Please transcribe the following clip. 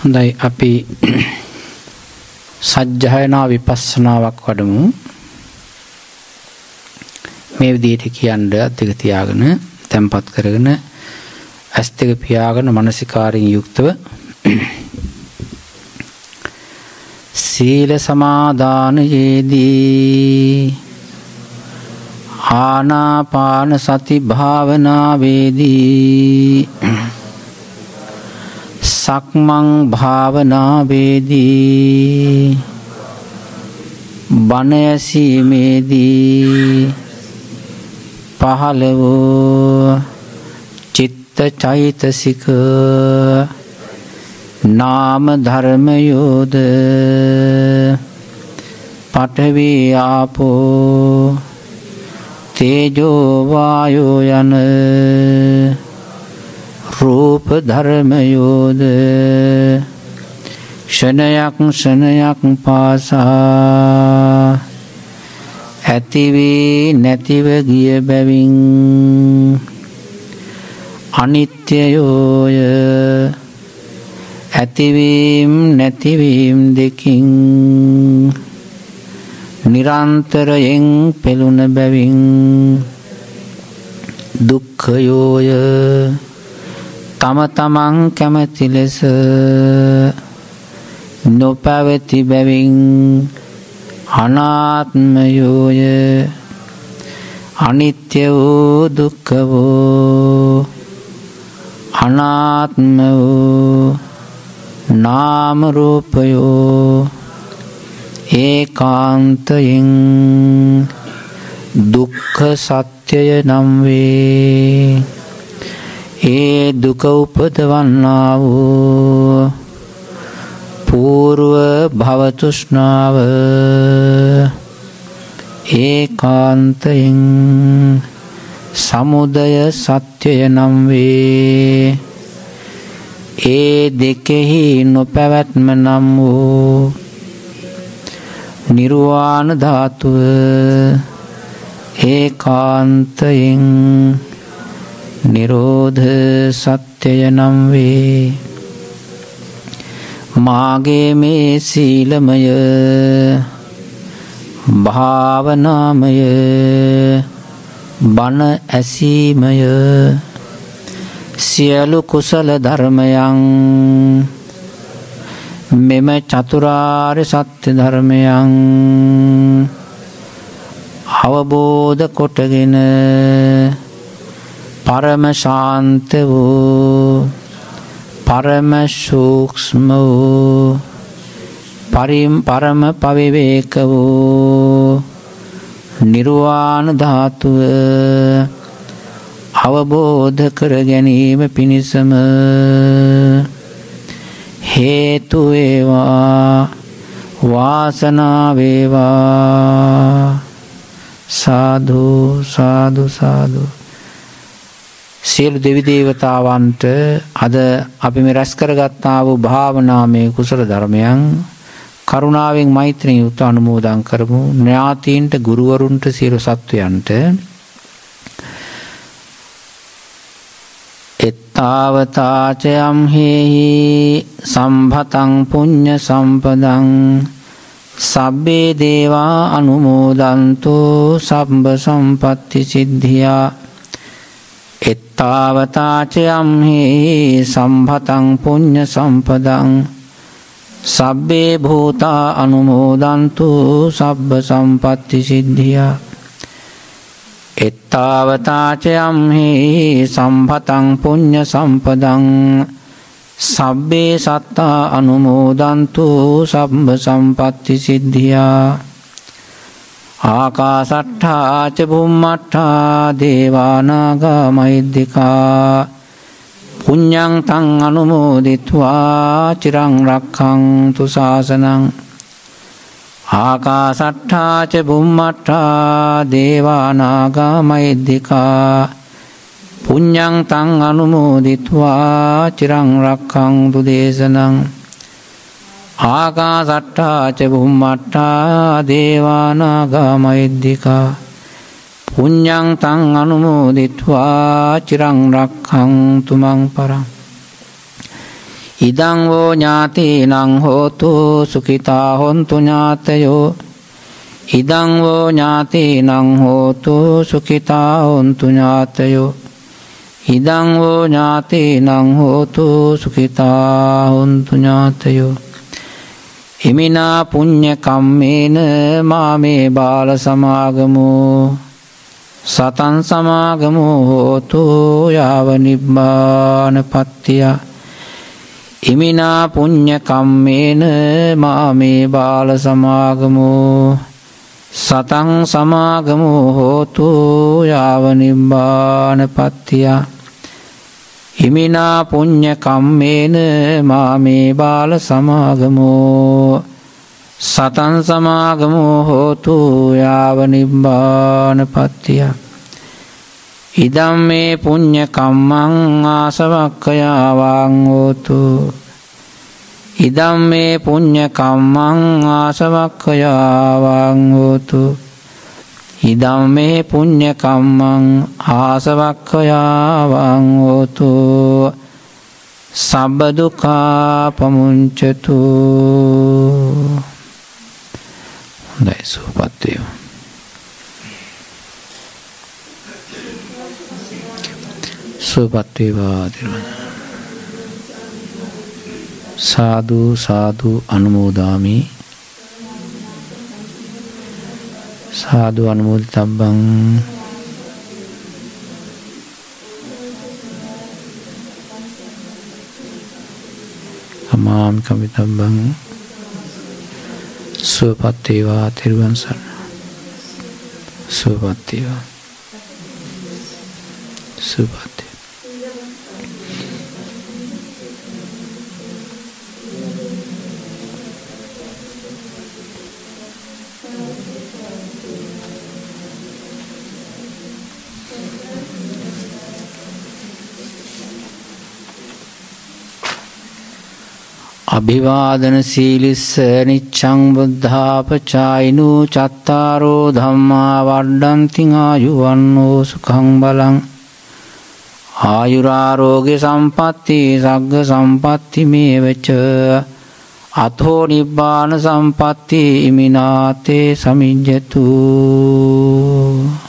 හොඳයි අපි සජ්ජායනා විපස්සනාවක් වඩමු. මේ විදිහට කියන්නේ අධික තියාගෙන තැම්පත් කරගෙන ඇස් දෙක පියාගෙන මනසිකාරයෙන් යුක්තව සීල සමාදානයේදී ආනාපාන සති භාවනාවේදී සක්මන් භාවනාවේදී බණ ඇසීමේදී පහළ වූ චිත්ත චෛතසික නාම ධර්මයෝද පඨවි ආපෝ තේජෝ වායෝ යන රූප ධර්මයෝද ක්ෂණයක් ක්ෂණයක් පාසා ඇති වී නැතිව ගිය බැවින් අනිත්‍යයෝය ඇතිවීම නැතිවීම දෙකින් නිරන්තරයෙන් පෙළුණ බැවින් දුක්ඛයෝය තම තමන් කැමැති ලෙස නොපැවති බැවින් අනාත්මයෝය අනිත්‍ය වූ දුක්ඛ වූ අනාත්ම වූ නාම රූපයෝ ඒකාන්තයෙන් දුක්ඛ සත්‍යය නම් වේ. ඒ දුක උපදවන්නා වූ పూర్ව භව තෘෂ්ණාව ඒකාන්තයෙන් සමුදය සත්‍යය නම් වේ. ඒ දෙකෙහි නොපැවැත්ම නම් වූ නිර්වාණ ධාතුව ඒකාන්තයෙන් නිරෝධ සත්‍යය නම් වේ. මාගේ මේ සීලමය භාවනාමය බණ ඇසීමය සියලු කුසල ධර්මයන් මෙම චතුරාර්ය සත්‍ය ධර්මයන් අවබෝධ කොටගෙන පරම ශාන්ත වූ පරම සූක්ෂම වූ පරම පවිවේක වූ නිර්වාණ ධාතුව අවබෝධ කර ගැනීම පිණිසම හේතු වේවා වාසනාව වේවා. සාදු සාදු සාදු. සියලු දෙවි දේවතාවන්ට අද අපි මේ රැස් කරගත්තා වූ භාවනාමය කුසල ධර්මයන් කරුණාවෙන් මෛත්‍රියෙන් යුත් අනුමෝදන් කරමු. ඥාතීන්ට ගුරුවරුන්ට සියලු සත්වයන්ට එත්තාවතාචයම් හේහි සම්භතං පුඤ්ඤ සම්පදං සබ්බේ දේවා අනුමෝදන්තෝ සබ්බ සම්පත්ති සිද්ධියා. එත්තාවතාචයම් හේහි සම්භතං පුඤ්ඤ සම්පදං සබ්බේ භූතා අනුමෝදන්තෝ සබ්බ සම්පත්ති සිද්ධියා. එත්තාවතාචයම් හේහි සම්භතං පුඤ්ඤ සම්පදං සබ්බේ සත්තා අනුමෝදන්තෝ සබ්බ සම්පත්ති සිද්ධියා. ආකාසට්ඨා ච බුම්මට්ඨා දේවානාගා මහිද්దికා පුඤ්ඤං තං අනුමෝදිත්වා චිරං රක්ඛන්තු ශාසනං. ආකාසට්ඨා ච බුම්මට්ඨා දේවානාගා මහිද්దికා පුඤ්ඤං තං අනුමෝදිත්වා චිරං රක්ඛන්තු දේශනං. ආකාසට්ඨා ච බුම්මට්ඨා දේවානාගා මහිද්దికා පුඤ්ඤං තං අනුමෝදිත්වා චිරං රක්ඛන්තු මං පරං. ඉදං වෝ ඥාතිනං හෝතු සුඛිතා හොන්තු ඥාතයෝ ඉදං වෝ ඥාතිනං හෝතු සුඛිතා හොන්තු ඥාතයෝ ඉදං වෝ ඥාතිනං හෝතු සුඛිතා හොන්තු ඥාතයෝ ඉමිනා පුඤ්ඤ කම්මේන මාමේ බාල සමාගමෝ සතං සමාගමෝ හෝතු යාව නිබ්බානපත්තිය ඉමිනා පුඤ්ඤ කම්මේන මාමේ බාල සමාගමෝ සතං සමාගමෝ හෝතු යාව නිබ්බානපත්තිය ඉමිනා පුඤ්ඤ කම්මේන මාමේ බාල සමාගමෝ සතං සමාගමෝ හෝතු යාව නිබ්බානපත්තිය ඉදම් මේ පුඤ්ඤ කම්මං ආසවක්ඛයාවං හෝතු ඉදම් මේ පුඤ්ඤ කම්මං ආසවක්ඛයාවං හෝතු ඉදම් මේ පුඤ්ඤ කම්මං ආසවක්ඛයාවං හෝතු සබ්බ දුක්ඛා පමුඤ්චතු හොඳයි සුවපත් වේවා සුවපත් වේවා සාදු සාදු අනුමෝදාමි සාදු අනුමෝදිතබ්බං අමාම් කමිතබ්බං සුවපත් වේවා තෙරුවන් සරණ සුවපත් වේවා සුවපත් අභිවාදන සීලිස්ස නිච්ඡං බුද්ධාපචායිනු චත්තාරෝ ධම්මා වඩ්ඩන්ති ආයුවන්නෝ සුඛං බලං ආයුරාරෝග්‍ය සම්පatti සග්ග සම්පatti මේවච අතෝ නිබ්බාන සම්පatti ඉමිනාතේ සමිජ්ජතු